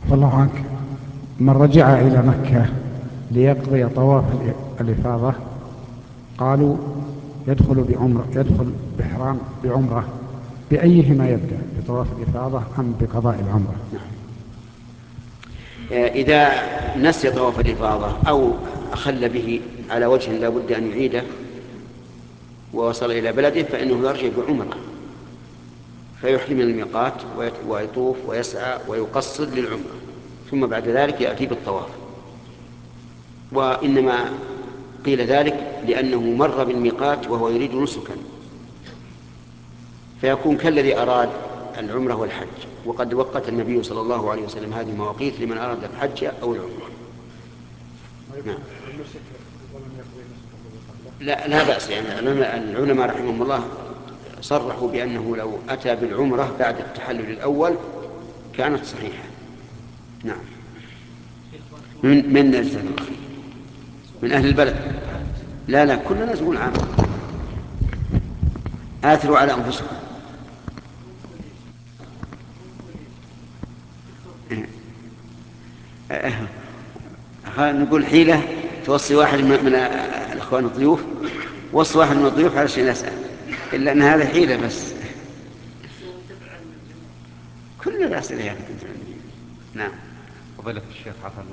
والله عنك، من رجع إلى مكة ليقضي طواف الإفاضة قالوا يدخل بإحرام بعمرة، بأيهما يبدأ، بطواف الإفاضة أم بقضاء العمرة؟ نعم. إذا نسي طواف الإفاضة أو أخل به على وجه لا بد أن يعيده ووصل إلى بلده فإنه يرجع بعمرة، فيحرم من الميقات ويطوف ويسعى ويقصر للعمرة، ثم بعد ذلك يأتي بالطواف. وإنما قيل ذلك لأنه مر بالميقات وهو يريد نسكا، فيكون كالذي أراد العمرة والحج، وقد وقت النبي صلى الله عليه وسلم هذه المواقيت لمن أراد الحج أو العمرة. نعم. لا بأس، يعني العلماء رحمهم الله صرحوا بأنه لو أتى بالعمرة بعد التحلل الأول كانت صحيحة. نعم. من أجل الأخير من أهل البلد. لا كلنا نزول عام. آثروا على أنفسكم. نقول حيلة توصي واحد من الأخوان الضيوف، وصي واحد من الضيوف على شيء نسأل، إلا أن هذا حيلة بس. كل الأسئلة يا أخي. نعم. فضيلة الشيخ حسن